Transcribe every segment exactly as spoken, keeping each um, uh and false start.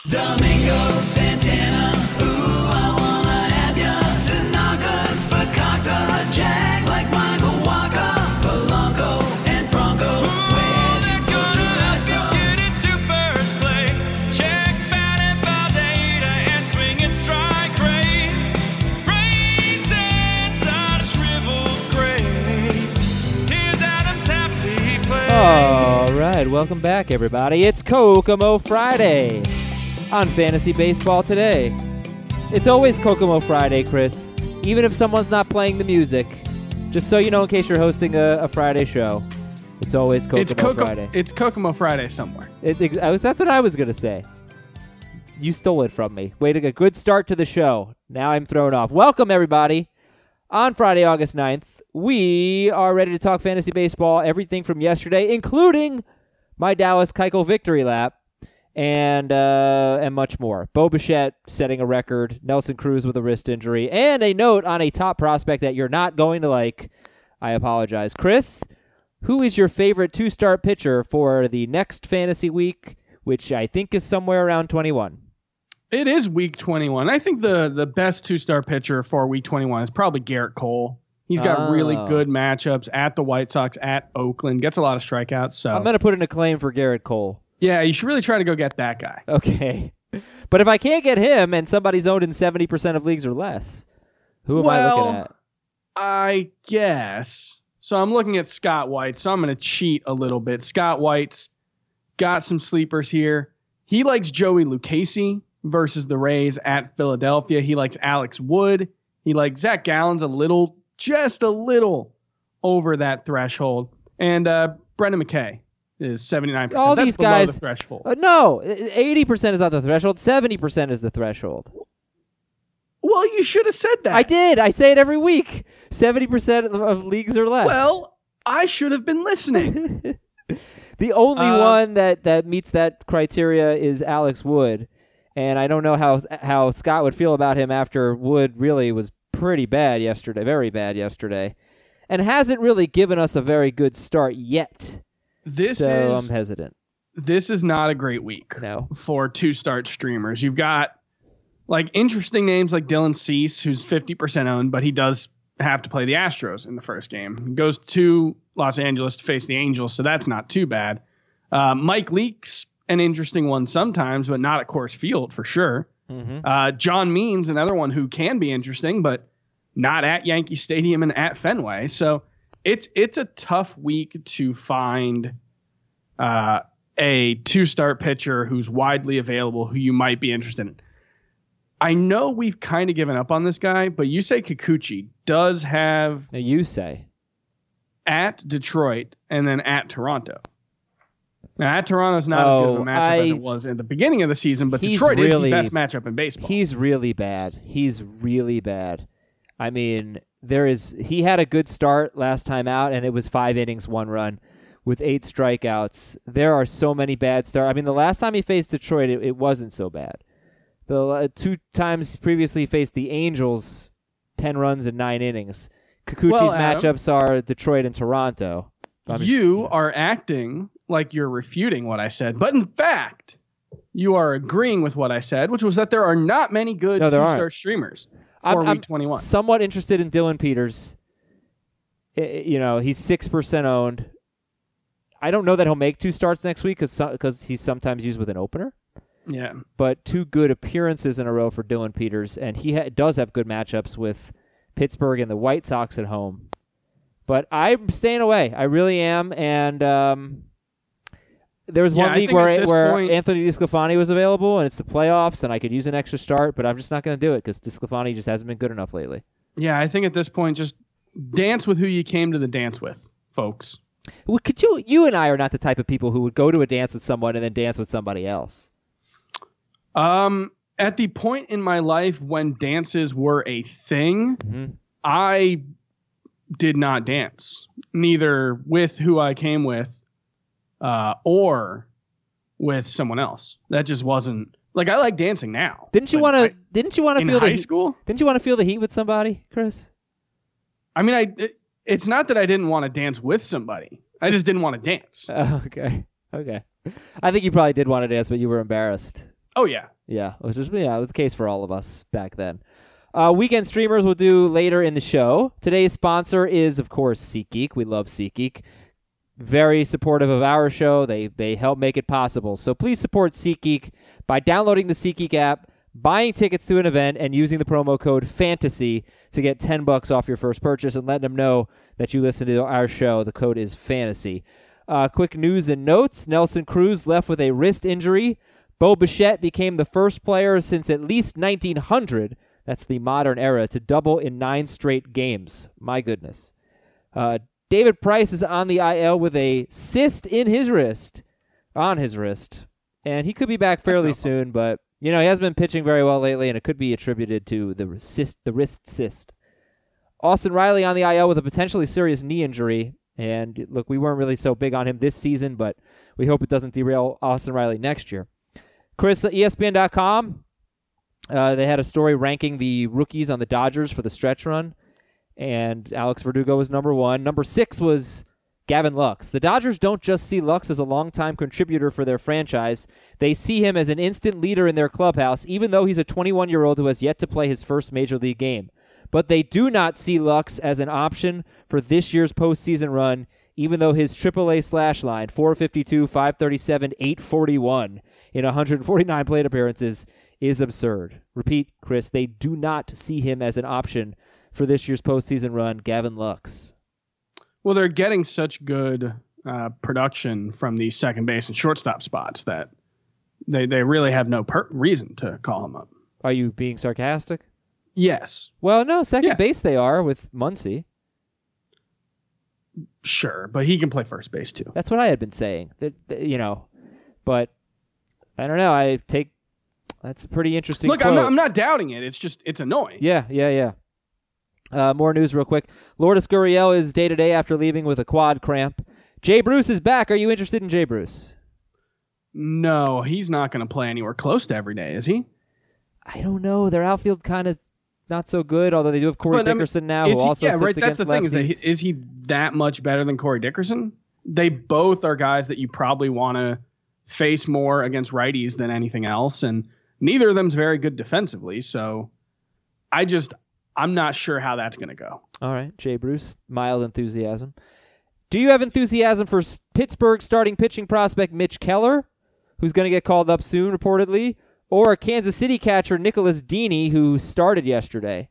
Domingo Santana, ooh, I wanna have ya. Tanaka's Fakakta, Jag like Michael Waka, Polanco and Franco. Where they're you put your gonna eyes have on? to get into first place. Check batted ball data and swinging strike rates. Raisins on shriveled grapes. Here's Adam's happy place. All right, welcome back, everybody. It's Kokomo Friday on Fantasy Baseball Today. It's always Kokomo Friday, Chris, even if someone's not playing the music. Just so you know, in case you're hosting a, a Friday show, it's always Kokomo It's Coco- Friday. It's Kokomo Friday somewhere. It, ex- I was, that's what I was going to say. You stole it from me. Way to go. Good start to the show. Now I'm thrown off. Welcome, everybody. On Friday, August ninth, we are ready to talk fantasy baseball, everything from yesterday, including my Dallas Keuchel victory lap, and uh, and much more. Bo Bichette setting a record, Nelson Cruz with a wrist injury, and a note on a top prospect that you're not going to like. I apologize. Chris, who is your favorite two-start pitcher for the next fantasy week, which I think is somewhere around twenty-one? It is week twenty-one. I think the, the best two-star pitcher for week twenty-one is probably Garrett Cole. He's got Oh. really good matchups at the White Sox, at Oakland, gets a lot of strikeouts. So I'm going to put in a claim for Garrett Cole. yeah, you should really try to go get that guy. Okay. But if I can't get him and somebody's owned in seventy percent of leagues or less, who am I looking Well, at? I guess. So I'm looking at Scott White, so I'm going to cheat a little bit. Scott White's got some sleepers here. He likes Joey Lucchesi versus the Rays at Philadelphia. He likes Alex Wood. He likes Zach Gallen's a little, just a little over that threshold. And uh, Brendan McKay is seventy-nine percent. All That's these below guys- the threshold. Uh, no, eighty percent is not the threshold. seventy percent is the threshold. Well, you should have said that. I did. I say it every week. seventy percent of, of leagues or less. Well, I should have been listening. The only Uh, one that, that meets that criteria is Alex Wood. And I don't know how how Scott would feel about him after Wood really was pretty bad yesterday, very bad yesterday, and hasn't really given us a very good start yet. This so is I'm hesitant. this is not a great week. No. For two-start streamers. You've got like interesting names like Dylan Cease, who's fifty percent owned, but he does have to play the Astros in the first game. He goes to Los Angeles to face the Angels, so that's not too bad. Uh, Mike Leake's an interesting one sometimes, but not at Coors Field for sure. Mm-hmm. Uh, John Means, another one who can be interesting, but not at Yankee Stadium and at Fenway. So it's it's a tough week to find uh, a two-start pitcher who's widely available who you might be interested in. I know we've kind of given up on this guy, but Yusei Kikuchi does have Now you say. at Detroit and then at Toronto. Now, at Toronto's not as good of Oh, a matchup as I- it was in the beginning of the season, but He's Detroit really- is the best matchup in baseball. He's really bad. He's really bad. I mean, there is. He had a good start last time out, and it was five innings, one run, with eight strikeouts. There are so many bad starts. I mean, the last time he faced Detroit, it, it wasn't so bad. The uh, two times previously he faced the Angels, ten runs in nine innings. Kikuchi's Well, Adam- matchups are Detroit and Toronto. I'm just- You are acting like you're refuting what I said, but in fact, you are agreeing with what I said, which was that there are not many good No, there two-start aren't. streamers I'm- for I'm week twenty-one. somewhat interested in Dylan Peters. I- I- You know, he's six percent owned. I don't know that he'll make two starts next week because because he's sometimes used with an opener. Yeah. But two good appearances in a row for Dylan Peters, and he ha- does have good matchups with Pittsburgh and the White Sox at home. But I'm staying away. I really am. And um, there was Yeah, one I league think at where this where point- Anthony DeSclafani was available, and it's the playoffs, and I could use an extra start, but I'm just not going to do it because DeSclafani just hasn't been good enough lately. Yeah, I think at this point, just dance with who you came to the dance with, folks. Well, could you? You and I are not the type of people who would go to a dance with someone and then dance with somebody else. Um, at the point in my life when dances were a thing, Mm-hmm. I did not dance, neither with who I came with uh, or with someone else. That just wasn't like I like dancing now. Didn't you But want I- to? Didn't you want to in feel the? high heat- school? Didn't you want to feel the heat with somebody, Chris? I mean, I it, it's not that I didn't want to dance with somebody. I just didn't want to dance. Oh, okay, okay. I think you probably did want to dance, but you were embarrassed. Oh, yeah. Yeah, which is yeah, it was the case for all of us back then. Uh, weekend streamers will do later in the show. Today's sponsor is, of course, SeatGeek. We love SeatGeek. Very supportive of our show. They they help make it possible. So please support SeatGeek by downloading the SeatGeek app, buying tickets to an event, and using the promo code FANTASY to get ten bucks off your first purchase, and letting them know that you listen to our show. The code is FANTASY. Uh, quick news and notes. Nelson Cruz left with a wrist injury. Bo Bichette became the first player since at least nineteen hundred, that's the modern era, to double in nine straight games. My goodness. Uh, David Price is on the I L with a cyst in his wrist, on his wrist, and he could be back fairly soon, but you know he hasn't been pitching very well lately, and it could be attributed to the cyst, the wrist cyst. Austin Riley on the I L with a potentially serious knee injury, and look, we weren't really so big on him this season, but we hope it doesn't derail Austin Riley next year. Chris, E S P N dot com, uh, they had a story ranking the rookies on the Dodgers for the stretch run, and Alex Verdugo was number one. Number six was Gavin Lux. The Dodgers don't just see Lux as a longtime contributor for their franchise. They see him as an instant leader in their clubhouse, even though he's a twenty-one-year-old who has yet to play his first major league game. But they do not see Lux as an option for this year's postseason run, even though his triple A slash line, four fifty-two, five thirty-seven, eight forty-one in one hundred forty-nine plate appearances, is absurd. Repeat, Chris, they do not see him as an option for this year's postseason run, Gavin Lux. Well, they're getting such good uh, production from the second base and shortstop spots that they, they really have no per- reason to call him up. Are you being sarcastic? Yes. Well, no, second Yeah. base they are with Muncy. Sure, but he can play first base too. That's what I had been saying. That, that, you know, but I don't know. I take that's a pretty interesting Look, quote. I'm not, I'm not doubting it. It's just it's annoying. Yeah, yeah, yeah. Uh, more news real quick. Lourdes Gurriel is day-to-day after leaving with a quad cramp. Jay Bruce is back. Are you interested in Jay Bruce? No, he's not going to play anywhere close to every day, is he? I don't know. Their outfield kind of not so good, although they do have Corey But, I mean, Dickerson now, Is who he- also yeah, sits right. That's against the thing. Is, that he, lefties. is he that much better than Corey Dickerson? They both are guys that you probably want to face more against righties than anything else, and neither of them's very good defensively. So, I just I'm not sure how that's going to go. All right, Jay Bruce, mild enthusiasm. Do you have enthusiasm for S- Pittsburgh starting pitching prospect Mitch Keller, who's going to get called up soon, reportedly, or Kansas City catcher Nicholas Deeney, who started yesterday?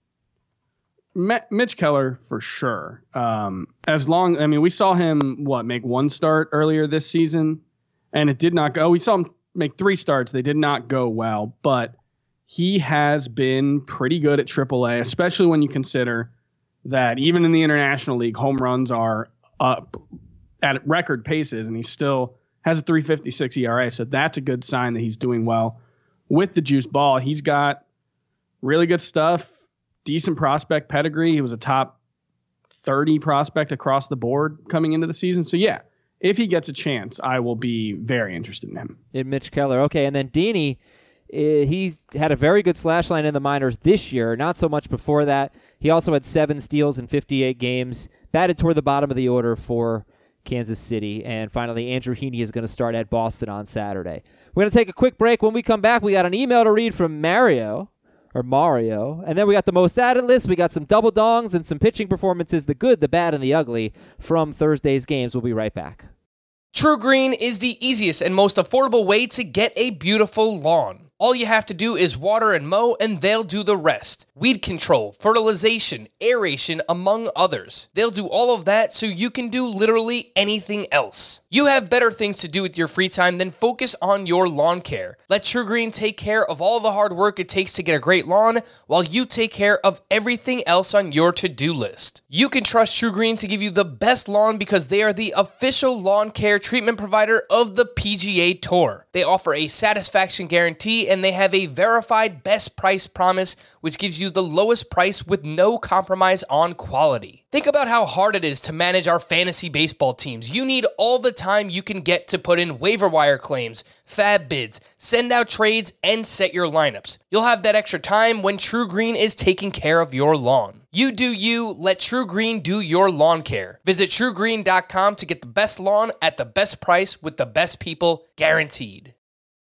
Me- Mitch Keller for sure. Um, as long, I mean, we saw him what make one start earlier this season, and it did not go. We saw him make three starts. They did not go well, but he has been pretty good at triple A, especially when you consider that even in the International League, home runs are up at record paces, and he still has a three fifty-six E R A. So that's a good sign that he's doing well with the juice ball. He's got really good stuff, decent prospect pedigree. He was a top thirty prospect across the board coming into the season. So yeah, if he gets a chance, I will be very interested in him. In Mitch Keller. Okay, and then Deeney, uh, he's had a very good slash line in the minors this year, not so much before that. He also had seven steals in fifty-eight games, batted toward the bottom of the order for Kansas City. And finally, Andrew Heaney is going to start at Boston on Saturday. We're going to take a quick break. When we come back, we got an email to read from Mario, or Mario, and then we got the most added list. We got some double dongs and some pitching performances, the good, the bad, and the ugly from Thursday's games. We'll be right back. True Green is the easiest and most affordable way to get a beautiful lawn. All you have to do is water and mow, and they'll do the rest. Weed control, fertilization, aeration, among others. They'll do all of that so you can do literally anything else. You have better things to do with your free time than focus on your lawn care. Let True Green take care of all the hard work it takes to get a great lawn, while you take care of everything else on your to-do list. You can trust True Green to give you the best lawn because they are the official lawn care treatment provider of the P G A Tour. They offer a satisfaction guarantee, and they have a verified best price promise, which gives you the lowest price with no compromise on quality. Think about how hard it is to manage our fantasy baseball teams. You need all the time you can get to put in waiver wire claims, fab bids, send out trades, and set your lineups. You'll have that extra time when True Green is taking care of your lawn. You do you, let True Green do your lawn care. Visit true green dot com to get the best lawn at the best price with the best people, guaranteed.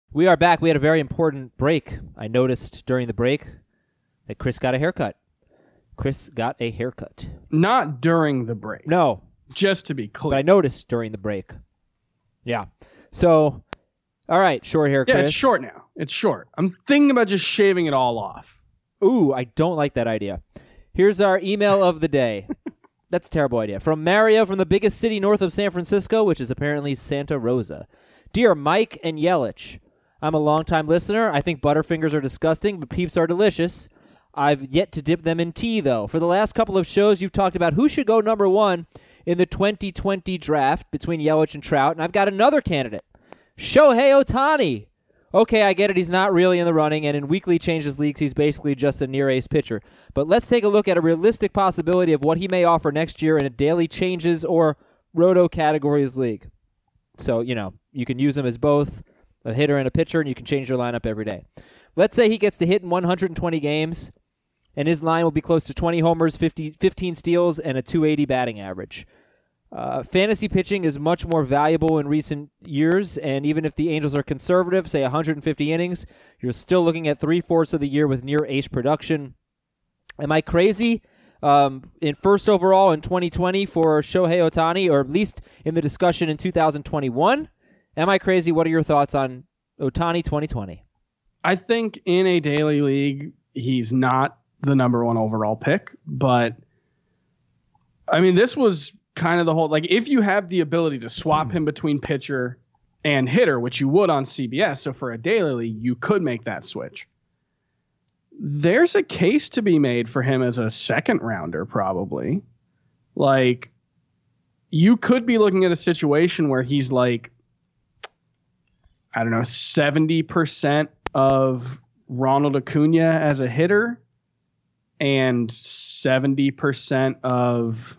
We are back. We had a very important break. I noticed during the break that Chris got a haircut. Chris got a haircut. Not during the break. No, Just to be clear. but I noticed during the break. Yeah. So, all right, short hair, yeah, Chris. it's short now. It's short. I'm thinking about just shaving it all off. Ooh, I don't like that idea. Here's our email of the day. That's a terrible idea. From Mario from the biggest city north of San Francisco, which is apparently Santa Rosa. Dear Mike and Yelich, I'm a longtime listener. I think Butterfingers are disgusting, but Peeps are delicious. I've yet to dip them in tea, though. For the last couple of shows, you've talked about who should go number one in the twenty twenty draft between Yelich and Trout, and I've got another candidate, Shohei Ohtani. Okay, I get it. He's not really in the running, and in weekly changes leagues, he's basically just a near-ace pitcher. But let's take a look at a realistic possibility of what he may offer next year in a daily changes or roto categories league. So, you know, you can use him as both a hitter and a pitcher, and you can change your lineup every day. Let's say he gets to hit in one hundred twenty games, and his line will be close to twenty homers, fifty, fifteen steals, and a two eighty batting average. Uh, fantasy pitching is much more valuable in recent years, and even if the Angels are conservative, say one hundred fifty innings, you're still looking at three-fourths of the year with near-ace production. Am I crazy? Um, in first overall in twenty twenty for Shohei Ohtani, or at least in the discussion in two thousand twenty-one? Am I crazy? What are your thoughts on Ohtani twenty twenty? I think in a daily league, he's not the number one overall pick, but I mean, this was kind of the whole, like, if you have the ability to swap him between pitcher and hitter, which you would on C B S, so for a daily league, you could make that switch. There's a case to be made for him as a second rounder, probably. Like, you could be looking at a situation where he's like, I don't know, seventy percent of Ronald Acuna as a hitter and seventy percent of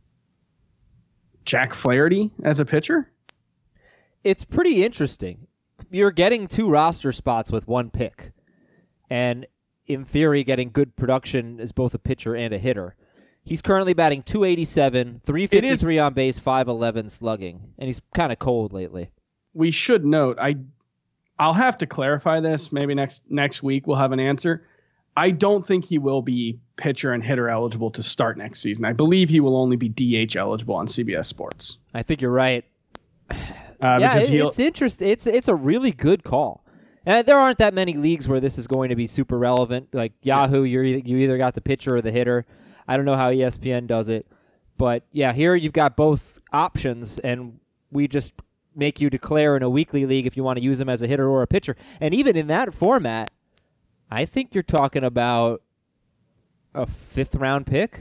Jack Flaherty as a pitcher. It's pretty interesting. You're getting two roster spots with one pick, and in theory, getting good production as both a pitcher and a hitter. He's currently batting two eighty-seven, three fifty-three on base, five eleven slugging, and he's kind of cold lately. We should note, I, I'll have to clarify this. Maybe next next week we'll have an answer. I don't think he will be pitcher and hitter eligible to start next season. I believe he will only be D H eligible on C B S Sports. I think you're right. Uh, yeah, because it, he'll, it's interesting. It's it's a really good call. And there aren't that many leagues where this is going to be super relevant. Like Yahoo, you're e- you either got the pitcher or the hitter. I don't know how E S P N does it, but yeah, here you've got both options, and we just make you declare in a weekly league if you want to use them as a hitter or a pitcher. And even in that format, I think you're talking about a fifth round pick,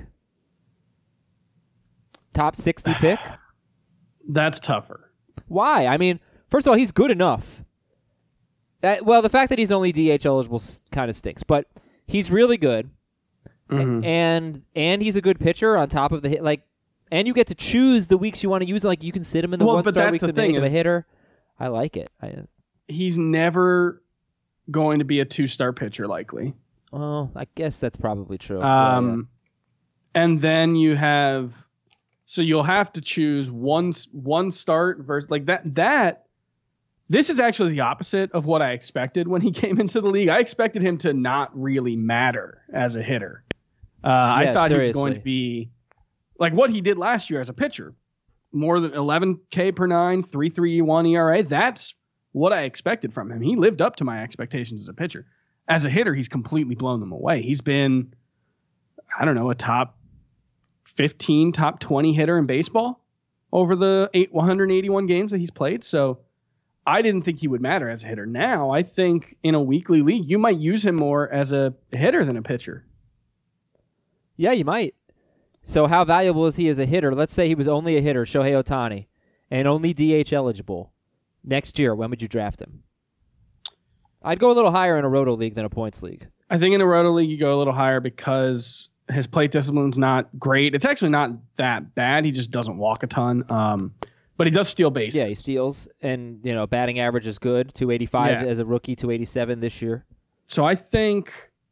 top sixty pick. that's tougher. Why? I mean, first of all, he's good enough. Uh, well, the fact that he's only D H eligible kind of stinks, but he's really good, Mhm. A- and and he's a good pitcher on top of the hit. Like, and you get to choose the weeks you want to use him. Like, you can sit him in the Well, one but star that's weeks the and make thing him a is- hitter. I like it. I, He's never going to be a two-star pitcher, likely. well, I guess that's probably true. Yeah, Um, and then you have, so you'll have to choose one one start versus like that. That this is actually the opposite of what I expected when he came into the league. I expected him to not really matter as a hitter. Uh, I Yeah, thought he was going seriously. to be like what he did last year as a pitcher, more than eleven K per nine, three three one E R A. That's what I expected from him. He lived up to my expectations as a pitcher. As a hitter, he's completely blown them away. He's been, I don't know, a top fifteen, top twenty hitter in baseball over the eight, one hundred eighty-one games that he's played. So I didn't think he would matter as a hitter. Now I think in a weekly league, you might use him more as a hitter than a pitcher. yeah, you might. So how valuable is he as a hitter? Let's say he was only a hitter, Shohei Ohtani, and only D H eligible. Next year, when would you draft him? I'd go a little higher in a roto league than a points league. I think in a roto league, you go a little higher because his plate discipline's not great. It's actually not that bad. He just doesn't walk a ton. Um, but he does steal bases. Yeah, he steals, and you know, batting average is good. two eighty-five Yeah. as a rookie, two eighty-seven this year. So I think,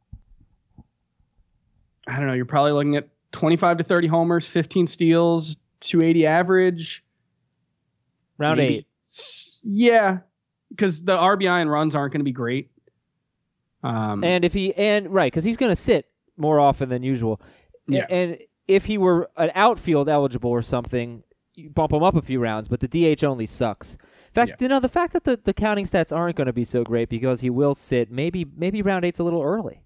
I don't know, you're probably looking at twenty-five to thirty homers, fifteen steals, two eighty average. Round maybe- eight. s- Yeah. because the R B I and runs aren't going to be great. Um, And if he and right, because he's going to sit more often than usual. Yeah. And if he were an outfield eligible or something, you bump him up a few rounds. But the D H only sucks. In fact, Yeah. you know, the fact that the, the counting stats aren't going to be so great because he will sit. Maybe maybe round eight's a little early.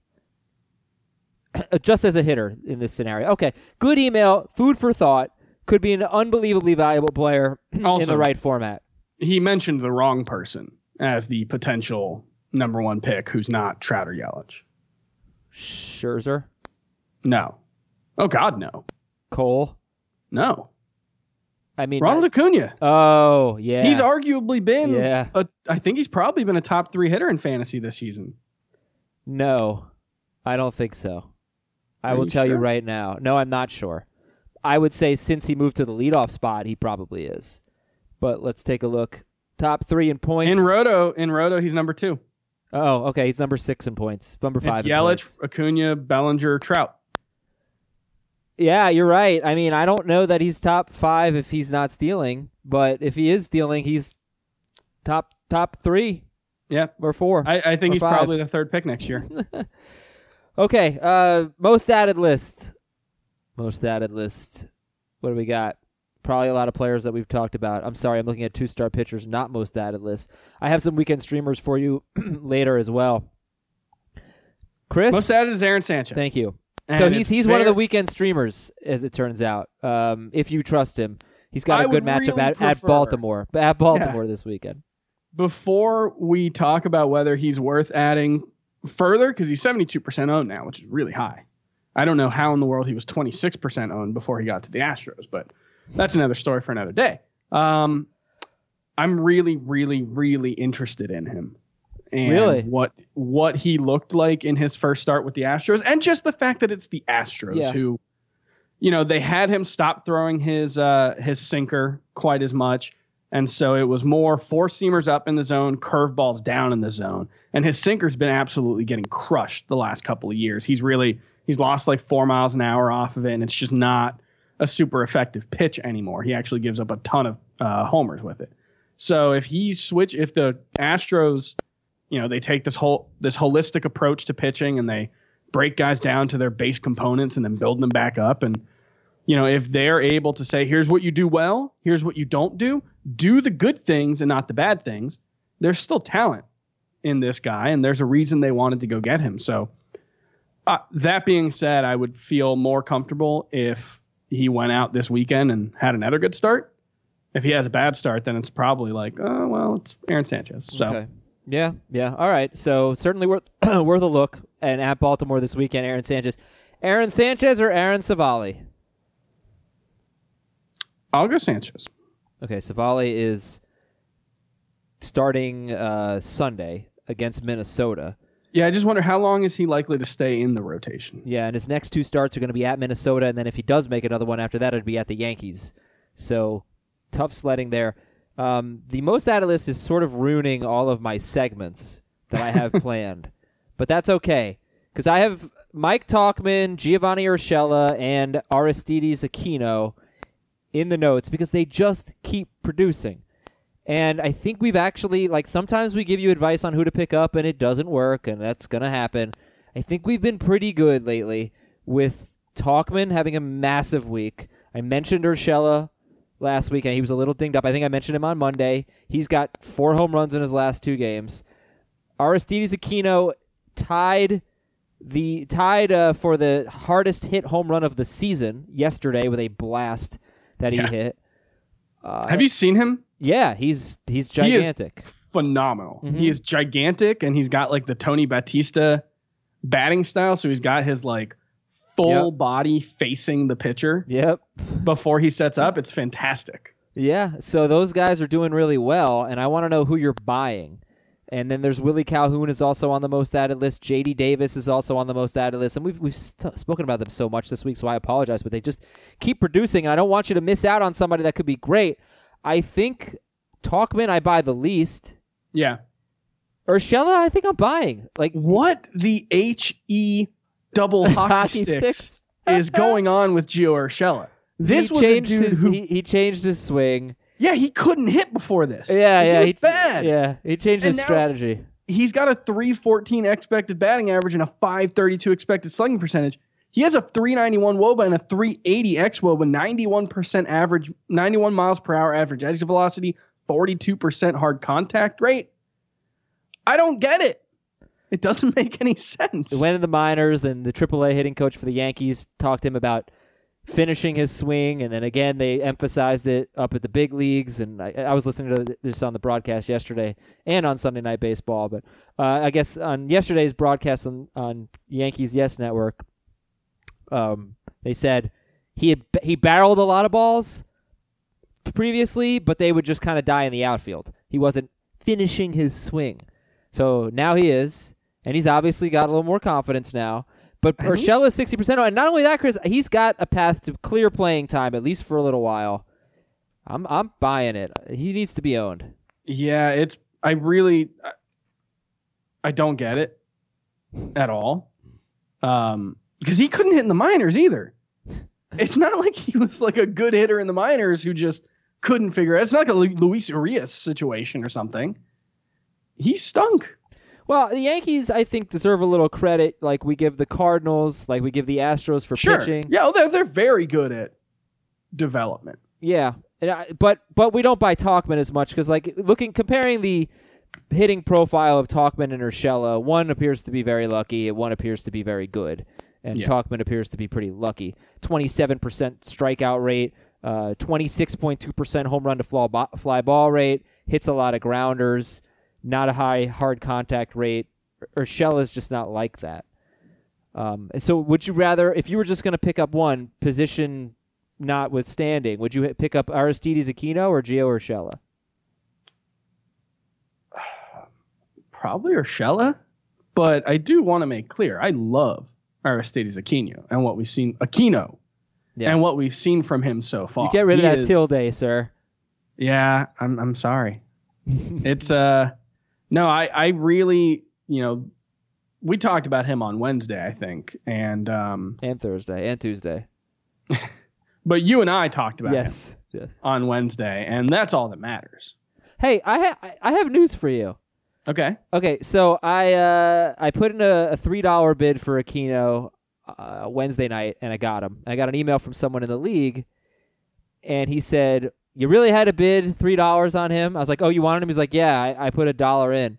Just as a hitter in this scenario. Okay, good email. Food for thought. Could be an unbelievably valuable player in Also- the right format. he mentioned the wrong person as the potential number one pick who's not Trout or Yelich. Scherzer, No. Oh, God, no. Cole. No. I mean, Ronald Acuna. oh yeah, He's arguably been, Yeah. a, I think he's probably been a top three hitter in fantasy this season. No, I don't think so. I Are will you tell you sure? right now. No, I'm not sure. I would say since he moved to the leadoff spot, he probably is. But let's take a look. Top three in points. In Roto, in Roto, he's number two. Oh, okay. He's number six in points. Number It's five in Yelich, points. Acuna, Bellinger, Trout. Yeah, you're right. I mean, I don't know that he's top five if he's not stealing, but if he is stealing, he's top top three Yeah. or four. I, I think Or he's five. probably the third pick next year. Okay, uh, most added list. Most added list. What do we got? Probably a lot of players that we've talked about. I'm sorry, I'm looking at two-star pitchers, not most added list. I have some weekend streamers for you later as well. Chris? Most added is Aaron Sanchez. Thank you. And so he's it's he's one of the very- weekend streamers, as it turns out, um, if you trust him. He's got I a good would matchup really at, at prefer- Baltimore. At Baltimore this weekend. Before we talk about whether he's worth adding further, because he's seventy-two percent owned now, which is really high. I don't know how in the world he was twenty-six percent owned before he got to the Astros, but that's another story for another day. Um, I'm really, really, really interested in him. And Really? what what he looked like in his first start with the Astros, and just the fact that it's the Astros Yeah. who, you know, they had him stop throwing his uh, his sinker quite as much. And so it was more four seamers up in the zone, curveballs down in the zone. And his sinker's been absolutely getting crushed the last couple of years. He's really, he's lost like four miles an hour off of it. And it's just not a super effective pitch anymore. He actually gives up a ton of uh, homers with it. So if he switch, if the Astros, you know, they take this whole, this holistic approach to pitching and they break guys down to their base components and then build them back up. And, you know, if they're able to say, here's what you do well, here's what you don't do, do the good things and not the bad things, there's still talent in this guy, and there's a reason they wanted to go get him. So uh, that being said, I would feel more comfortable if he went out this weekend and had another good start. If he has a bad start, then it's probably like, oh, well, it's Aaron Sanchez. So Okay. Yeah, yeah. All right. So certainly worth worth a look. And at Baltimore this weekend, Aaron Sanchez. Aaron Sanchez or Aaron Savali? I'll go Sanchez. Okay, Savali is starting uh, Sunday against Minnesota. Yeah, I just wonder how long is he likely to stay in the rotation? Yeah, and his next two starts are going to be at Minnesota, and then if he does make another one after that, it'd be at the Yankees. So tough sledding there. Um, the most added list is sort of ruining all of my segments that I have planned, but that's okay because I have Mike Talkman, Giovanni Urshela, and Aristides Aquino in the notes because they just keep producing. And I think we've actually, like, sometimes we give you advice on who to pick up and it doesn't work, and that's going to happen. I think we've been pretty good lately with Talkman having a massive week. I mentioned Urshela last week, and he was a little dinged up. I think I mentioned him on Monday. He's got four home runs in his last two games. Aristides Aquino tied the tied uh, for the hardest hit home run of the season yesterday with a blast that Yeah. he hit. Uh, Have you seen him? Yeah, he's he's He is gigantic. Phenomenal. Mhm. He is gigantic, and he's got like the Tony Batista batting style. So he's got his like full Yep. body facing the pitcher Yep. before he sets up. It's fantastic. Yeah, so those guys are doing really well, and I want to know who you're buying. And then there's Willie Calhoun is also on the most added list. J D Davis is also on the most added list. And we've we've st- spoken about them so much this week, so I apologize, but they just keep producing, and I don't want you to miss out on somebody that could be great. I think Talkman I buy the least. Yeah. Urshela, I think I'm buying. Like What the H E double hockey, Hockey sticks, sticks? is going on with Gio Urshela? This he was a changed dude his who he, he changed his swing. Yeah, he couldn't hit before this. Yeah, Like, yeah, he was he, bad. Yeah, he changed his And now- strategy. He's got a three fourteen expected batting average and a five thirty-two expected slugging percentage. He has a three ninety-one W O B A and a three eighty X W O B A, ninety-one percent average, ninety-one miles per hour average exit velocity, forty-two percent hard contact rate. I don't get it. It doesn't make any sense. He went in the minors, and the triple A hitting coach for the Yankees talked to him about finishing his swing, and then again they emphasized it up at the big leagues. And I, I was listening to this on the broadcast yesterday and on Sunday Night Baseball, but uh, I guess on yesterday's broadcast on, on Yankees Yes Network, um, they said he had he barreled a lot of balls previously, but they would just kind of die in the outfield. He wasn't finishing his swing, so now he is, and he's obviously got a little more confidence now. But And he's- Urshela is sixty percent, and not only that, Chris, he's got a path to clear playing time at least for a little while. I'm I'm buying it. He needs to be owned. Yeah, it's I really I, I don't get it at all. Um because he couldn't hit in the minors either. It's not like he was like a good hitter in the minors who just couldn't figure it. It's not like a Lu- Luis Urias situation or something. He stunk. Well, the Yankees, I think, deserve a little credit, like we give the Cardinals, like we give the Astros for Sure. pitching. Yeah, well, they're they're very good at development. Yeah, and I, but but we don't buy Talkman as much because, like, looking comparing the hitting profile of Talkman and Urshela, one appears to be very lucky, and one appears to be very good, and Yeah. Talkman appears to be pretty lucky. Twenty-seven percent strikeout rate, uh, twenty-six point two percent home run to fly, bo- fly ball rate, hits a lot of grounders, not a high hard contact rate. Urshela's just not like that. Um, and so, would you rather, if you were just going to pick up one position? Notwithstanding, would you hit- pick up Aristides Aquino or Gio Urshela? Probably Urshela, but I do want to make clear I love Aristides Aquino and what we've seen Aquino Yeah. and what we've seen from him so far. You get rid of He that is- tilde, sir. Yeah, I'm I'm sorry. It's uh no, I I really, you know, we talked about him on Wednesday, I think, and um And Thursday and Tuesday. but you and I talked about him Yes. Yes. on Wednesday, and that's all that matters. Hey, I ha- I- I have news for you. Okay. Okay, so I uh I put in a, a three dollar bid for Aquino uh, Wednesday night, and I got him. I got an email from someone in the league, and he said, "You really had to bid three dollars on him?" I was like, "Oh, you wanted him?" He's like, "Yeah, I, I put a dollar in."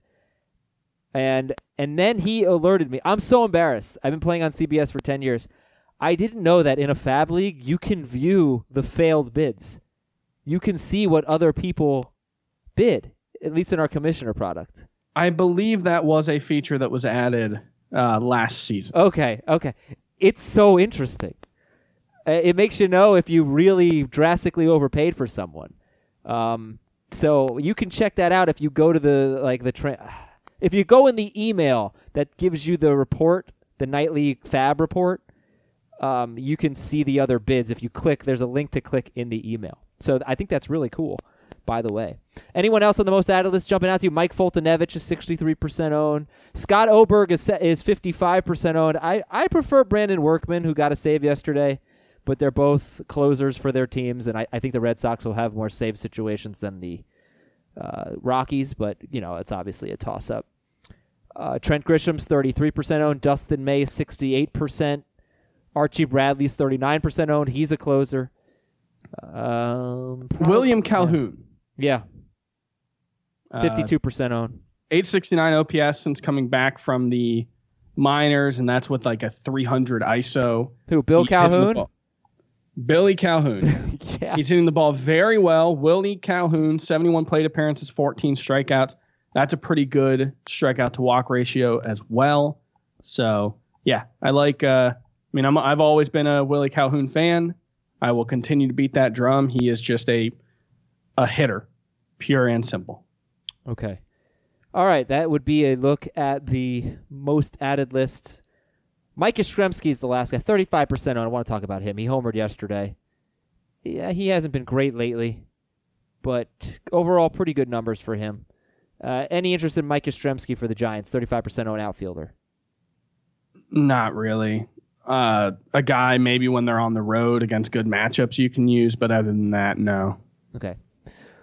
And and then he alerted me. I'm so embarrassed. I've been playing on C B S for ten years. I didn't know that in a Fab League, you can view the failed bids. You can see what other people bid, at least in our commissioner product. I believe that was a feature that was added uh, last season. Okay, okay. It's so interesting. Uh, It makes you know if you really drastically overpaid for someone. Um, so you can check that out if you go to the like the tra- if you go in the email that gives you the report, the nightly Fab report. Um, you can see the other bids if you click. There's a link to click in the email. So I think that's really cool. By the way, anyone else on the most added list jumping out to you? Mike Foltynewicz is sixty-three percent owned. Scott Oberg is is fifty-five percent owned. I, I prefer Brandon Workman, who got a save yesterday, but they're both closers for their teams, and I, I think the Red Sox will have more save situations than the uh, Rockies, but, you know, it's obviously a toss-up. Uh, Trent Grisham's thirty-three percent owned. Dustin May, sixty-eight percent. Archie Bradley's thirty-nine percent owned. He's a closer. Um, prob- William Calhoun, Yeah, uh, fifty-two percent owned. eight sixty-nine O P S since coming back from the minors, and that's with like a three hundred I S O. Who, Bill He's hitting the Calhoun? ball. Billy Calhoun. Yeah. He's hitting the ball very well. Willie Calhoun, seventy-one plate appearances, fourteen strikeouts. That's a pretty good strikeout to walk ratio as well. So, yeah, I like, uh, I mean, I'm, I've always been a Willie Calhoun fan. I will continue to beat that drum. He is just a a hitter, pure and simple. Okay. All right, that would be a look at the most added list. Mike Yastrzemski is the last guy, thirty-five percent on. I want to talk about him. He homered yesterday. Yeah, he hasn't been great lately, but overall pretty good numbers for him. Uh, any interest in Mike Yastrzemski for the Giants, thirty-five percent on outfielder? Not really. Uh, a guy maybe when they're on the road against good matchups you can use, but other than that, no. Okay.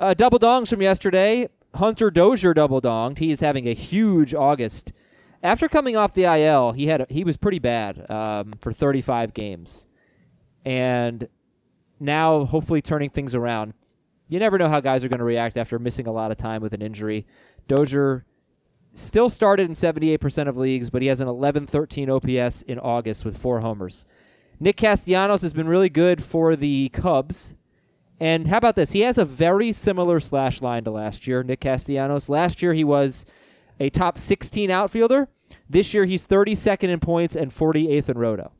Uh, double dongs from yesterday. Hunter Dozier double donged. He is having a huge August. After coming off the I L, he had a, he was pretty bad um, for thirty-five games, and now hopefully turning things around. You never know how guys are going to react after missing a lot of time with an injury. Dozier still started in seventy-eight percent of leagues, but he has an eleven thirteen O P S in August with four homers. Nick Castellanos has been really good for the Cubs. And how about this? He has a very similar slash line to last year, Nick Castellanos. Last year he was a top sixteen outfielder. This year he's thirty-second in points and forty-eighth in roto.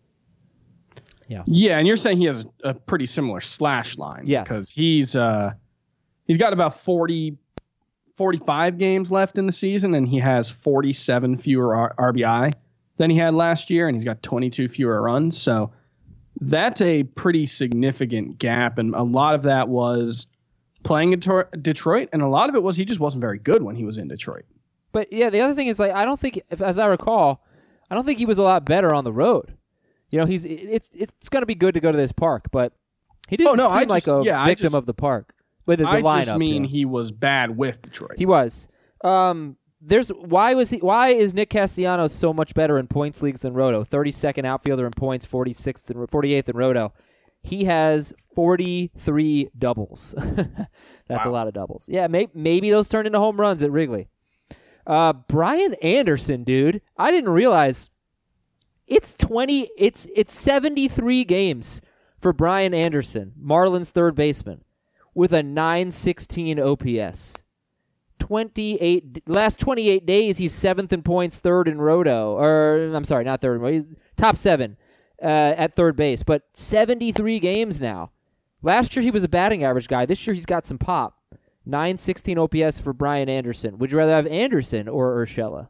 Yeah. Yeah, and you're saying he has a pretty similar slash line. Yes. Because he's uh he's got about forty, forty-five games left in the season, and he has forty-seven fewer R- RBI than he had last year, and he's got twenty-two fewer runs. So that's a pretty significant gap, and a lot of that was playing in Tor- Detroit, and a lot of it was he just wasn't very good when he was in Detroit. But yeah, the other thing is, like, I don't think, if, as I recall, I don't think he was a lot better on the road. You know, he's it's it's going to be good to go to this park, but he didn't Oh, no, seem I like just- a yeah, I victim just- of the park. With the, the I lineup, just mean yeah. he was bad with Detroit. He was. Um, there's why was he? Why is Nick Castellanos so much better in points leagues than Roto? thirty-second outfielder in points, forty-sixth and forty-eighth in Roto. He has forty-three doubles. That's Wow. a lot of doubles. Yeah, may, maybe those turn into home runs at Wrigley. Uh, Brian Anderson, dude, I didn't realize it's twenty. It's it's seventy-three games for Brian Anderson, Marlins third baseman, with a nine sixteen O P S. twenty-eight last twenty-eight days, he's seventh in points, third in roto. Or I'm sorry, not third in roto. He's top seven uh, at third base, but seventy-three games now. Last year he was a batting average guy. This year he's got some pop. nine sixteen O P S for Brian Anderson. Would you rather have Anderson or Urshela?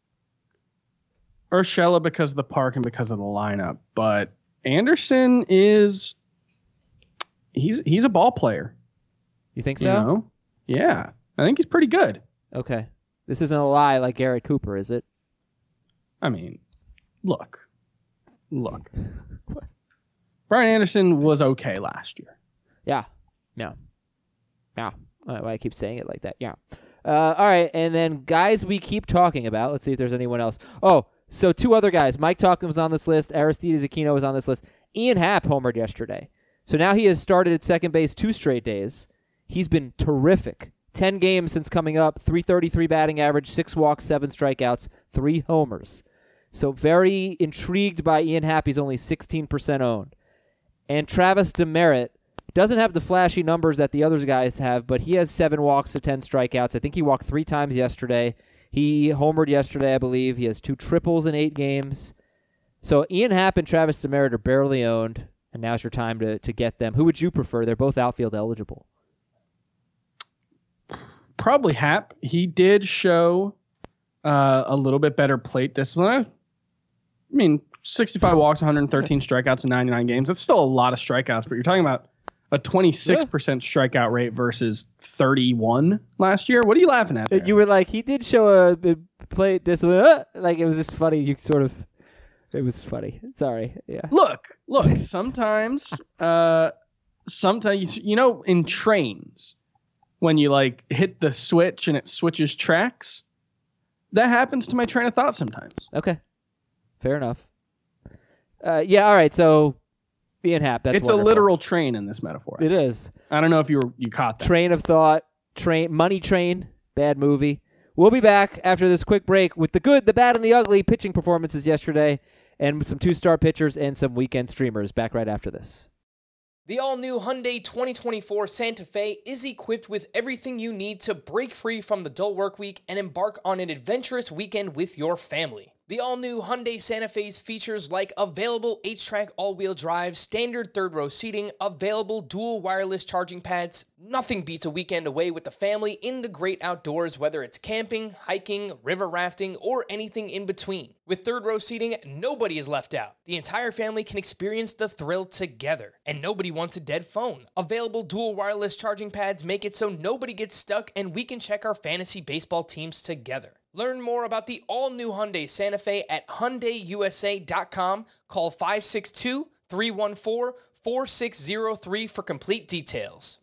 Urshela because of the park and because of the lineup, but Anderson is he's he's a ball player. You think You so? know? Yeah, I think he's pretty good. Okay. This isn't a lie like Garrett Cooper, is it? I mean, look, look. Brian Anderson was okay last year. Yeah. Yeah. Yeah. I don't know why I keep saying it like that. Yeah. Uh, all right. And then guys we keep talking about. Let's see if there's anyone else. Oh, so two other guys. Mike Tauchman was on this list. Aristides Aquino was on this list. Ian Happ homered yesterday. So now he has started at second base two straight days. He's been terrific. Ten games since coming up. three thirty-three batting average, six walks, seven strikeouts, three homers. So very intrigued by Ian Happ. He's only sixteen percent owned. And Travis Demerit doesn't have the flashy numbers that the other guys have, but he has seven walks to ten strikeouts. I think he walked three times yesterday. He homered yesterday, I believe. He has two triples in eight games. So Ian Happ and Travis Demerit are barely owned, and now's your time to, to get them. Who would you prefer? They're both outfield eligible. Probably Happ. He did show uh, a little bit better plate discipline. I mean, sixty-five walks, one hundred thirteen strikeouts in ninety-nine games. That's still a lot of strikeouts, but you're talking about a twenty-six percent strikeout rate versus thirty-one last year. What are you laughing at there? You were like, he did show a, a play discipline. Uh, like, it was just funny. You sort of, it was funny. Sorry. Yeah. Look, look, sometimes, uh, sometimes, you know, in trains, when you like hit the switch and it switches tracks, that happens to my train of thought sometimes. Okay. Fair enough. Uh, yeah, all right. So, Ian Happ, that's it's wonderful. a literal train in this metaphor. It is. I don't know if you were, you caught that. Train of Thought, Train, Money Train, bad movie. We'll be back after this quick break with the good, the bad, and the ugly pitching performances yesterday, and with some two-star pitchers and some weekend streamers. Back right after this. The all-new Hyundai twenty twenty-four Santa Fe is equipped with everything you need to break free from the dull work week and embark on an adventurous weekend with your family. The all-new Hyundai Santa Fe's features like available H-Track all-wheel drive, standard third-row seating, available dual wireless charging pads. Nothing beats a weekend away with the family in the great outdoors, whether it's camping, hiking, river rafting, or anything in between. With third-row seating, nobody is left out. The entire family can experience the thrill together, and nobody wants a dead phone. Available dual wireless charging pads make it so nobody gets stuck, and we can check our fantasy baseball teams together. Learn more about the all-new Hyundai Santa Fe at Hyundai U S A dot com. Call five six two, three one four, four six zero three for complete details.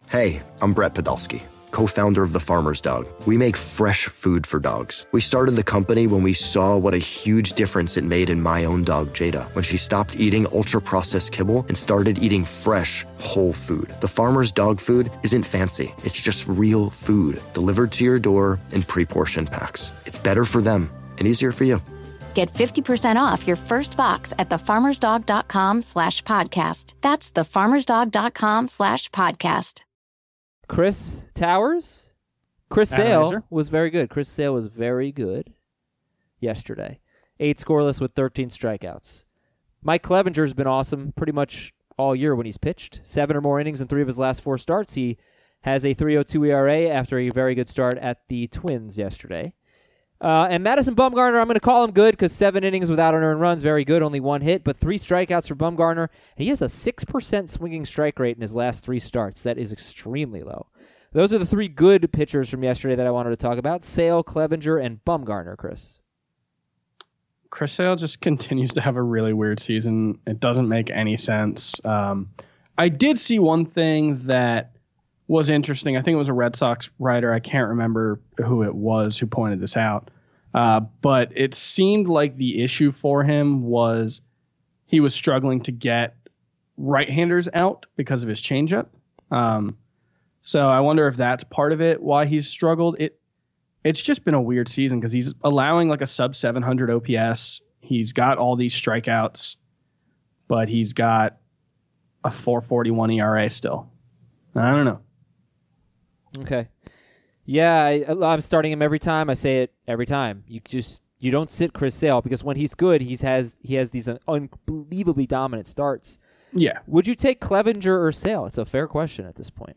Hey, I'm Brett Podolsky, co-founder of The Farmer's Dog. We make fresh food for dogs. We started the company when we saw what a huge difference it made in my own dog, Jada, when she stopped eating ultra-processed kibble and started eating fresh, whole food. The Farmer's Dog food isn't fancy. It's just real food delivered to your door in pre-portioned packs. It's better for them and easier for you. Get fifty percent off your first box at thefarmersdog.com slash podcast. That's thefarmersdog.com slash podcast. Chris Towers? Chris Analyzer. Sale was very good. Chris Sale was very good yesterday. Eight scoreless with thirteen strikeouts. Mike Clevenger's been awesome pretty much all year when he's pitched. Seven or more innings in three of his last four starts. He has a three oh two E R A after a very good start at the Twins yesterday. Uh, and Madison Bumgarner, I'm going to call him good because seven innings without an earned runs, very good, only one hit, but three strikeouts for Bumgarner. And he has a six percent swinging strike rate in his last three starts. That is extremely low. Those are the three good pitchers from yesterday that I wanted to talk about. Sale, Clevenger, and Bumgarner, Chris. Chris Sale just continues to have a really weird season. It doesn't make any sense. Um, I did see one thing that was interesting. I think it was a Red Sox writer. I can't remember who it was who pointed this out. Uh, but it seemed like the issue for him was he was struggling to get right-handers out because of his changeup. Um, so I wonder if that's part of it, why he's struggled. It It's just been a weird season because he's allowing like a sub seven hundred O P S. He's got all these strikeouts, but he's got a four forty-one E R A still. I don't know. Okay. Yeah, I, I'm starting him every time. I say it every time. You just you don't sit Chris Sale because when he's good, he's has he has these unbelievably dominant starts. Yeah. Would you take Clevenger or Sale? It's a fair question at this point.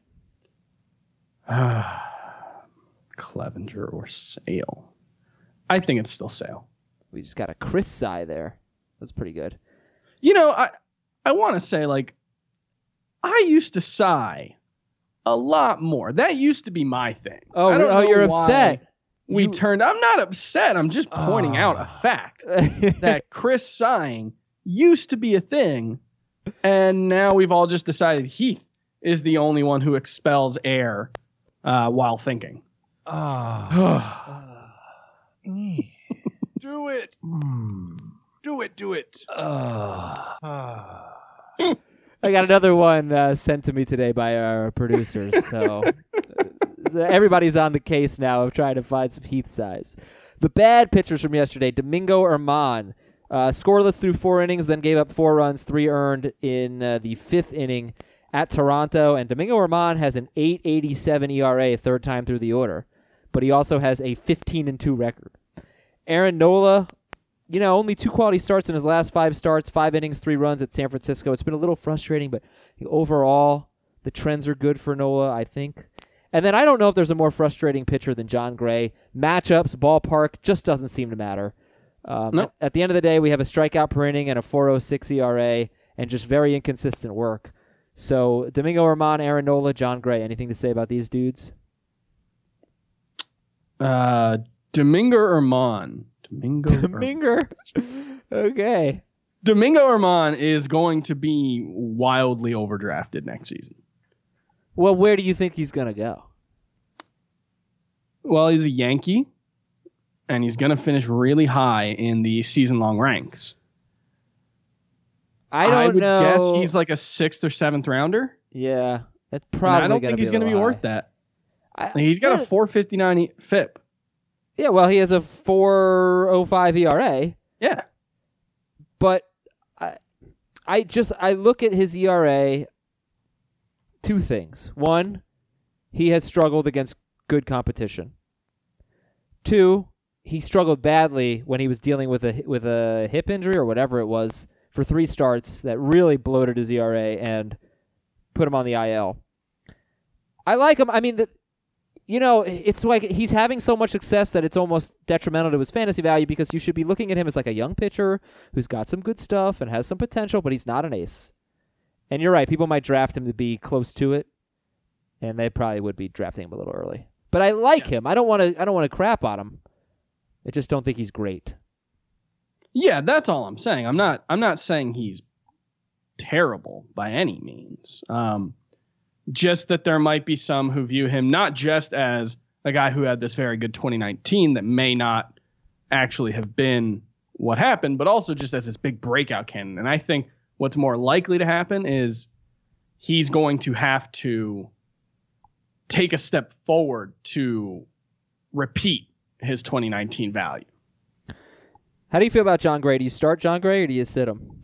Clevenger or Sale? I think it's still Sale. We just got a Chris sigh there. That's pretty good. You know, I I want to say like I used to sigh a lot more. That used to be my thing. Oh, I don't oh know you're why upset. We You- turned. I'm not upset. I'm just pointing out a fact that Chris sighing used to be a thing, and now we've all just decided Heath is the only one who expels air uh, while thinking. Do it. Do it. Do it. I got another one uh, sent to me today by our producers, so uh, everybody's on the case now of trying to find some Heath size. The bad pitchers from yesterday, Domingo Herman, uh, scoreless through four innings, then gave up four runs, three earned in uh, the fifth inning at Toronto, and Domingo Herman has an eight eighty-seven E R A third time through the order, but he also has a fifteen and two record. Aaron Nola, you know, only two quality starts in his last five starts, five innings, three runs at San Francisco. It's been a little frustrating, but overall, the trends are good for Nola, I think. And then I don't know if there's a more frustrating pitcher than John Gray. Matchups, ballpark, just doesn't seem to matter. Um, Nope. At the end of the day, we have a strikeout per inning and a four oh six E R A and just very inconsistent work. So, Domingo Herman, Aaron Nola, John Gray. Anything to say about these dudes? Uh, Domingo Herman. Domingo. Herman. Domingo. Okay. Domingo Herman is going to be wildly overdrafted next season. Well, where do you think he's going to go? Well, he's a Yankee, and he's going to finish really high in the season-long ranks. I don't I would know. guess he's like a sixth or seventh rounder. Yeah, that's And probably. I don't gonna think be he's a going to be little worth high. that. I- Like, he's got yeah, a four fifty-nine E- F I P. Yeah, well, he has a four oh five E R A, Yeah. but I, I just I look at his E R A. Two things. One, he has struggled against good competition. Two, he struggled badly when he was dealing with a with a hip injury or whatever it was for three starts that really bloated his E R A and put him on the I L. I like him. I mean, the, you know, it's like he's having so much success that it's almost detrimental to his fantasy value because you should be looking at him as like a young pitcher who's got some good stuff and has some potential, but he's not an ace. And you're right, people might draft him to be close to it, and they probably would be drafting him a little early. But I like him. I don't want to. I don't want to crap on him. I just don't think he's great. Yeah, that's all I'm saying. I'm not I'm not saying he's terrible by any means. Um, Just that there might be some who view him not just as a guy who had this very good twenty nineteen that may not actually have been what happened, but also just as this big breakout candidate. And I think what's more likely to happen is he's going to have to take a step forward to repeat his twenty nineteen value. How do you feel about John Gray? Do you start John Gray or do you sit him?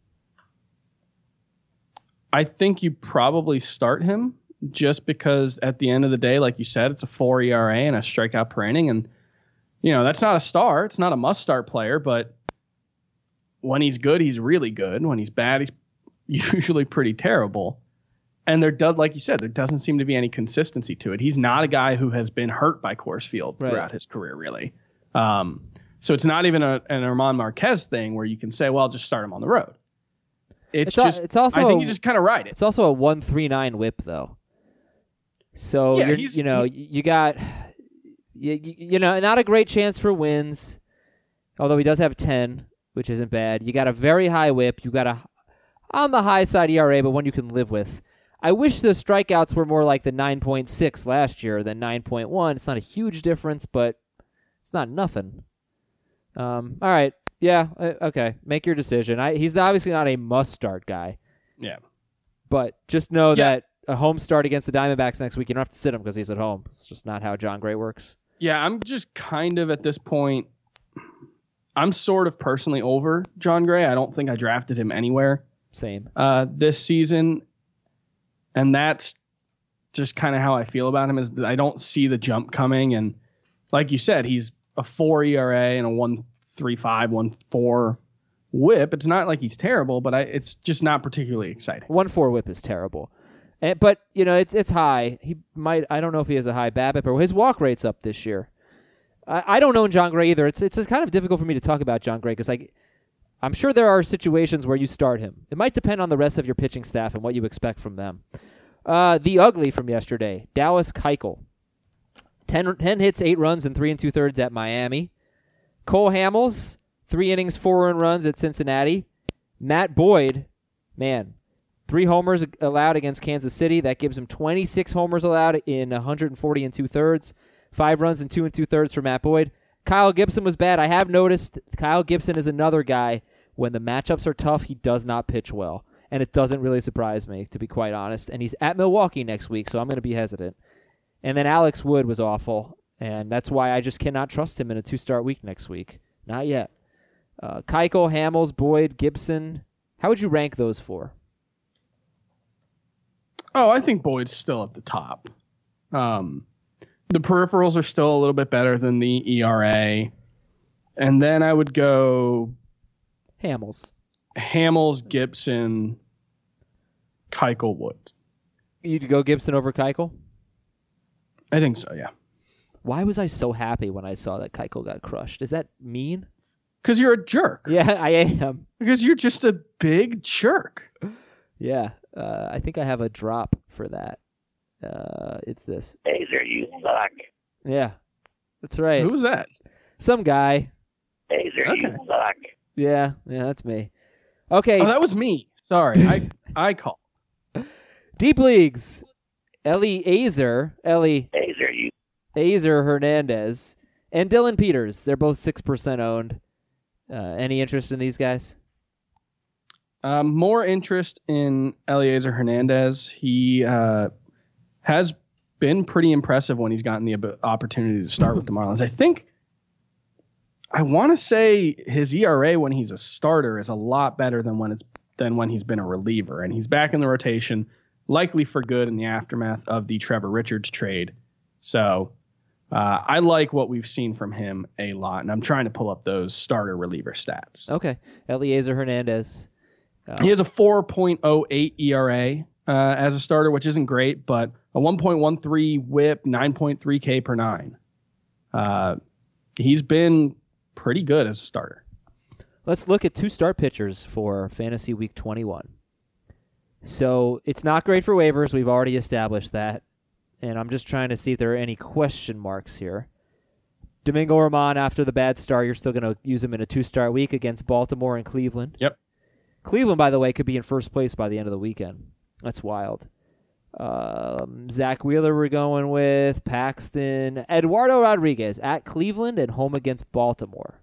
I think you probably start him just because at the end of the day, like you said, it's a four E R A and a strikeout per inning. And, you know, that's not a star. It's not a must start player, but when he's good, he's really good. When he's bad, he's usually pretty terrible. And there does, like you said, there doesn't seem to be any consistency to it. He's not a guy who has been hurt by Coors Field Right. throughout his career, really. Um, so it's not even a, an Herman Marquez thing where you can say, well, just start him on the road. It's, It's al- just, it's also I think a- you just kind of ride it. It's also a one three nine whip, though. So, Yeah, you're, he's- you know, he- you got, you, you you know, not a great chance for wins, although he does have ten, which isn't bad. You got a very high whip. You got a, on the high side E R A, but one you can live with. I wish the strikeouts were more like the nine point six last year than nine point one. It's not a huge difference, but it's not nothing. Um, all right. Yeah, uh, okay. Make your decision. I, he's obviously not a must-start guy, Yeah. but just know Yeah. that a home start against the Diamondbacks next week, you don't have to sit him because he's at home. It's just not how John Gray works. Yeah, I'm just kind of at this point, I'm sort of personally over John Gray. I don't think I drafted him anywhere Same. uh, this season. And that's just kind of how I feel about him is that I don't see the jump coming. And like you said, he's a four E R A and a one three five, one four whip. It's not like he's terrible, but I, it's just not particularly exciting. One four whip is terrible. And, but, you know, it's it's high. He might, I don't know if he has a high BABIP, but his walk rate's up this year. I, I don't know John Gray either. It's it's kind of difficult for me to talk about John Gray because like, I'm sure there are situations where you start him. It might depend on the rest of your pitching staff and what you expect from them. Uh, the ugly from yesterday, Dallas Keuchel. ten, ten hits, eight runs, and three and two-thirds at Miami. Cole Hamels, three innings, four earned runs at Cincinnati. Matt Boyd, man, three homers allowed against Kansas City. That gives him twenty-six homers allowed in one hundred forty and two-thirds. Five runs and two and two-thirds for Matt Boyd. Kyle Gibson was bad. I have noticed Kyle Gibson is another guy, when the matchups are tough, he does not pitch well. And it doesn't really surprise me, to be quite honest. And he's at Milwaukee next week, so I'm going to be hesitant. And then Alex Wood was awful, and that's why I just cannot trust him in a two-start week next week. Not yet. Uh, Keuchel, Hamels, Boyd, Gibson. How would you rank those four? Oh, I think Boyd's still at the top. Um, the peripherals are still a little bit better than the E R A. And then I would go Hamels. Hamels, Gibson, Keuchel, Wood. You'd go Gibson over Keuchel? I think so, yeah. Why was I so happy when I saw that Keuchel got crushed? Is that mean? Because you're a jerk. Yeah, I am. Because you're just a big jerk. Yeah, uh, I think I have a drop for that. Uh, it's this. Azer, you suck. Yeah, that's right. Who was that? Some guy. Azer, you Okay. suck. Yeah, yeah, that's me. Okay, Oh, that was me. Sorry. I I called. deep leagues. Ellie Azer, Ellie Azer, you. Azer Hernandez, and Dylan Peters. They're both six percent owned. Uh, any interest in these guys? Um, more interest in Eliezer Hernandez. He uh, has been pretty impressive when he's gotten the ab- opportunity to start with the Marlins. I think, I want to say his E R A when he's a starter is a lot better than when it's than when he's been a reliever, and he's back in the rotation, likely for good in the aftermath of the Trevor Richards trade. So uh, I like what we've seen from him a lot, and I'm trying to pull up those starter reliever stats. Okay, Eliezer Hernandez. Uh, He has a four point oh eight E R A uh, as a starter, which isn't great, but a one point one three whip, nine point three K per nine. Uh, he's been pretty good as a starter. Let's look at two start pitchers for Fantasy Week twenty-one. So it's not great for waivers. We've already established that. And I'm just trying to see if there are any question marks here. Domingo Germán, after the bad start, you're still going to use him in a two-start week against Baltimore and Cleveland. Yep. Cleveland, by the way, could be in first place by the end of the weekend. That's wild. Um, Zach Wheeler we're going with. Paxton. Eduardo Rodriguez at Cleveland and home against Baltimore.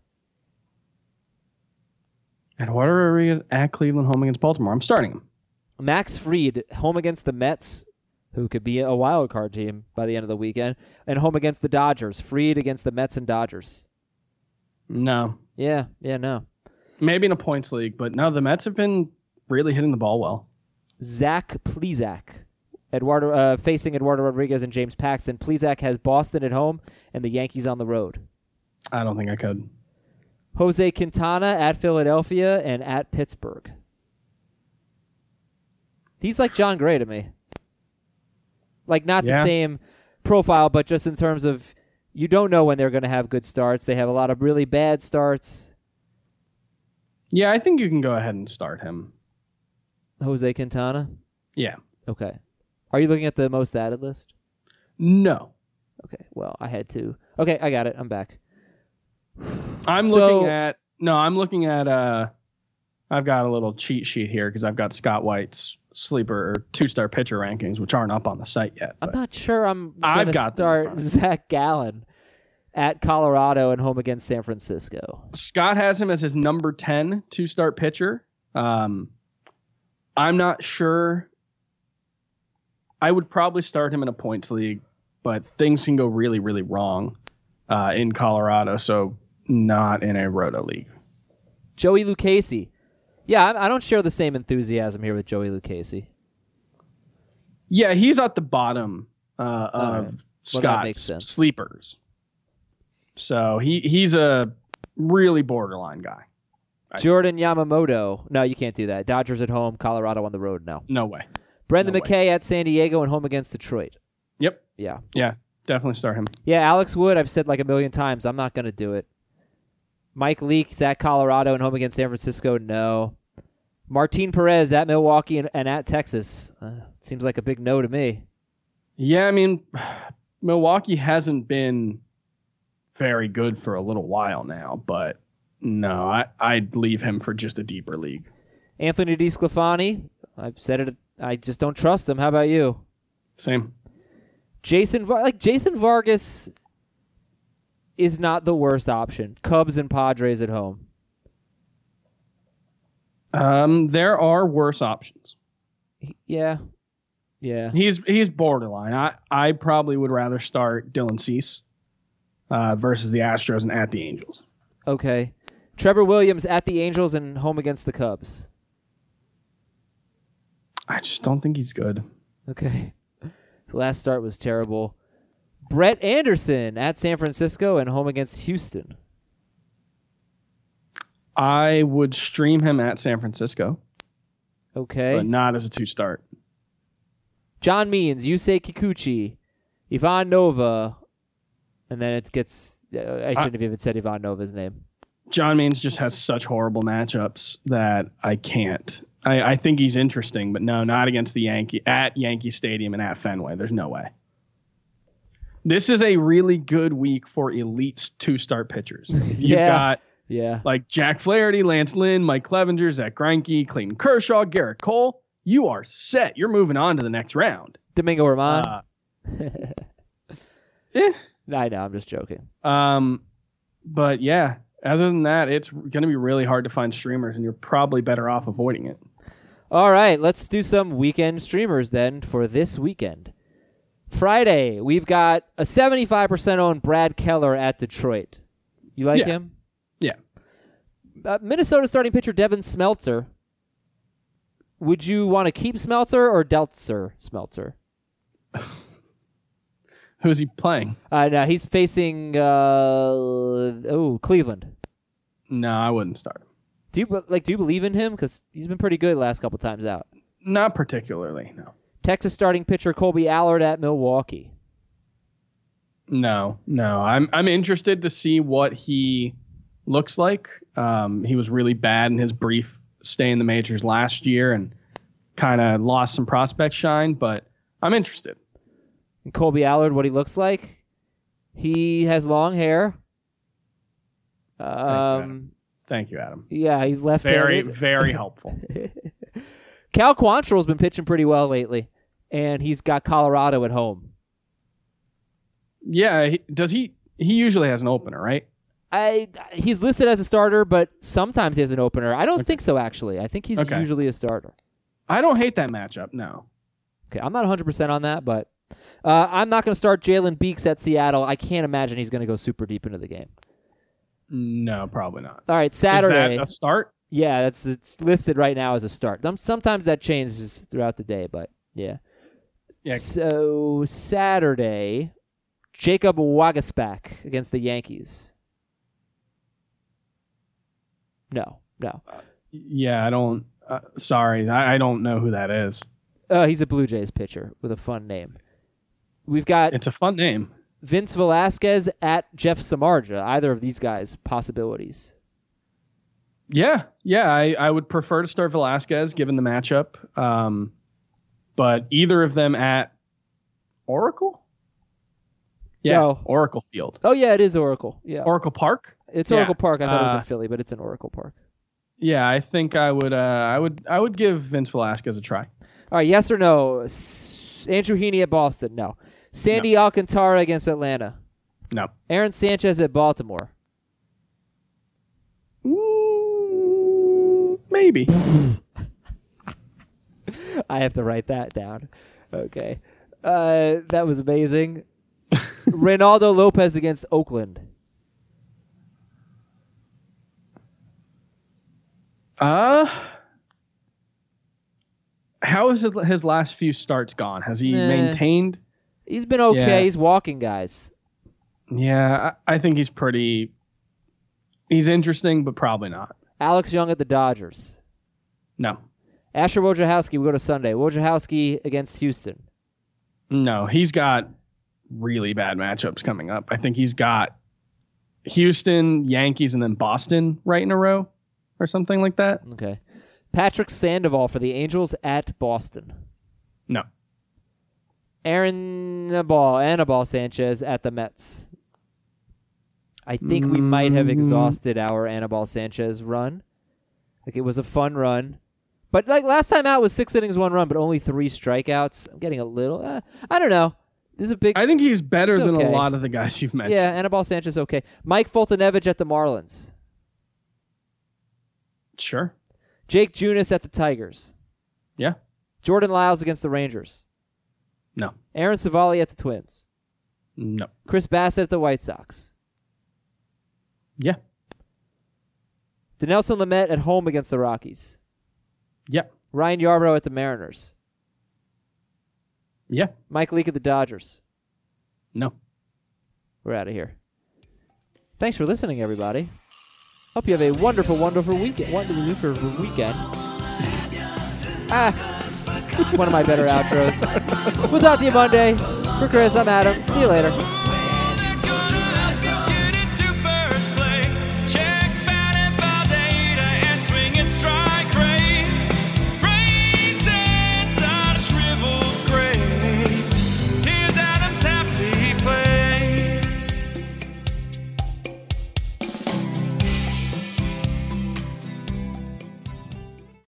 Eduardo Rodriguez at Cleveland, home against Baltimore. I'm starting him. Max Fried, home against the Mets, who could be a wild card team by the end of the weekend, and home against the Dodgers. Fried against the Mets and Dodgers. No. Yeah, yeah, no. Maybe in a points league, but no, the Mets have been really hitting the ball well. Zach Plesac, Eduardo uh, facing Eduardo Rodriguez and James Paxton. Plesac has Boston at home and the Yankees on the road. I don't think I could. Jose Quintana at Philadelphia and at Pittsburgh. He's like John Gray to me. Like, not Yeah. the same profile, but just in terms of you don't know when they're going to have good starts. They have a lot of really bad starts. Yeah, I think you can go ahead and start him. Jose Quintana? Yeah. Okay. Are you looking at the most added list? No. Okay, well, I had to. Okay, I got it. I'm back. I'm So- looking at no, I'm looking at uh I've got a little cheat sheet here because I've got Scott White's sleeper or two-star pitcher rankings, which aren't up on the site yet. I'm but not sure I'm I've going to got them in start front of me. Zach Gallen at Colorado and home against San Francisco. Scott has him as his number ten two-start pitcher. Um, I'm not sure. I would probably start him in a points league, but things can go really, really wrong uh, in Colorado, so not in a roto league. Joey Lucchesi. Yeah, I, I don't share the same enthusiasm here with Joey Lucchesi. Yeah, he's at the bottom uh, of Alright. Well, that makes Scott's sense. sleepers. So he he's a really borderline guy. I- Jordan Yamamoto. No, you can't do that. Dodgers at home, Colorado on the road. No. No way. Brendan No McKay at San Diego and home against Detroit. Yep. Yeah. Yeah, definitely start him. Yeah, Alex Wood, I've said like a million times, I'm not going to do it. Mike Leake at Colorado and home against San Francisco, no. Martin Perez at Milwaukee and, and at Texas. Uh, seems like a big no to me. Yeah, I mean, Milwaukee hasn't been very good for a little while now, but no, I, I'd leave him for just a deeper league. Anthony DeSclafani, I've said it, I just don't trust him. How about you? Same. Jason, Var- like Jason Vargas is not the worst option. Cubs and Padres at home. Um, there are worse options. He- yeah. Yeah. He's he's borderline. I, I probably would rather start Dylan Cease uh, versus the Astros and at the Angels. Okay. Trevor Williams at the Angels and home against the Cubs. I just don't think he's good. Okay. The last start was terrible. Brett Anderson at San Francisco and home against Houston. I would stream him at San Francisco, Okay. but not as a two start. John Means, Yusei Kikuchi, Ivan Nova, and then it gets. Uh, I shouldn't have even said Ivan Nova's name. John Means just has such horrible matchups that I can't. I, I think he's interesting, but no, not against the Yankee at Yankee Stadium and at Fenway. There's no way. This is a really good week for elite two-start pitchers. You've Yeah. got Yeah. like Jack Flaherty, Lance Lynn, Mike Clevenger, Zach Greinke, Clayton Kershaw, Garrett Cole. You are set. You're moving on to the next round. Domingo Herman. Uh, eh. I know. I'm just joking. Um, but yeah, other than that, it's going to be really hard to find streamers, and you're probably better off avoiding it. All right. Let's do some weekend streamers then for this weekend. Friday, we've got a seventy-five percent owned Brad Keller at Detroit. You like Yeah. him? Yeah. Uh, Minnesota starting pitcher Devin Smeltzer. Would you want to keep Smeltzer or Deltzer Smeltzer? Who's he playing? Uh, no, he's facing uh, oh Cleveland. No, I wouldn't start him. Do you like? Do you believe in him? Because he's been pretty good last couple times out. Not particularly, no. Texas starting pitcher Colby Allard at Milwaukee. No, no. I'm I'm interested to see what he looks like. Um, he was really bad in his brief stay in the majors last year and kind of lost some prospect shine, but I'm interested. And Colby Allard, what he looks like? He has long hair. Um, Thank you, Adam. yeah, he's left-handed. Very, very helpful. Cal Quantrill's been pitching pretty well lately. and he's got Colorado at home. Yeah, he, does he? He usually has an opener, right? I he's listed as a starter, but sometimes he has an opener. I don't okay. think so, actually. I think he's okay. usually a starter. I don't hate that matchup, no. Okay, I'm not one hundred percent on that, but uh, I'm not going to start Jalen Beeks at Seattle. I can't imagine he's going to go super deep into the game. No, probably not. All right, Saturday. Is that a start? Yeah, that's it's listed right now as a start. Sometimes that changes throughout the day, but yeah. Yeah. So Saturday, Jacob Waguespack against the Yankees. No, no. Uh, yeah, I don't. Uh, sorry, I, I don't know who that is. Uh, he's a Blue Jays pitcher with a fun name. We've got. It's a fun name. Vince Velasquez at Jeff Samardzija. Either of these guys possibilities. Yeah, yeah. I, I would prefer to start Velasquez given the matchup. Um, but either of them at Oracle. Yeah, no. Oracle Field. Oh yeah, it is Oracle. Yeah, Oracle Park. It's yeah. Oracle Park. I thought uh, it was in Philly, but it's in Oracle Park. Yeah, I think I would. Uh, I would. I would give Vince Velasquez a try. All right, yes or no? S- Andrew Heaney at Boston. No. Sandy no. Alcantara against Atlanta. No. Aaron Sanchez at Baltimore. Mm, maybe. I have to write that down. Okay. Uh, that was amazing. Reynaldo Lopez against Oakland. Uh, how has his last few starts gone? Has he nah. maintained? He's been okay. Yeah. He's walking guys. Yeah, I, I think he's pretty. He's interesting, but probably not. Alex Young at the Dodgers. No. Asher Wojciechowski, we go to Sunday. Wojciechowski against Houston. No, he's got really bad matchups coming up. I think he's got Houston, Yankees, and then Boston right in a row or something like that. Okay. Patrick Sandoval for the Angels at Boston. No. Aaron Anibal, Anibal Sanchez at the Mets. I think we might have exhausted our Anibal Sanchez run. Like, it was a fun run. But, like, last time out was six innings, one run, but only three strikeouts. I'm getting a little... Uh, I don't know. This is a big... I think he's better he's than okay. a lot of the guys you've mentioned. Yeah, Anibal Sanchez okay. Mike Fultonevich at the Marlins. Sure. Jake Junis at the Tigers. Yeah. Jordan Lyles against the Rangers. No. Aaron Savali at the Twins. No. Chris Bassett at the White Sox. Yeah. Dinelson Lamet at home against the Rockies. Yeah. Ryan Yarbrough at the Mariners. Yeah. Mike Leake at the Dodgers. No. We're out of here. Thanks for listening, everybody. Hope you have a wonderful, wonderful weekend. Wonderful weekend. Ah, one of my better outros. We'll talk to you Monday. For Chris, I'm Adam. See you later.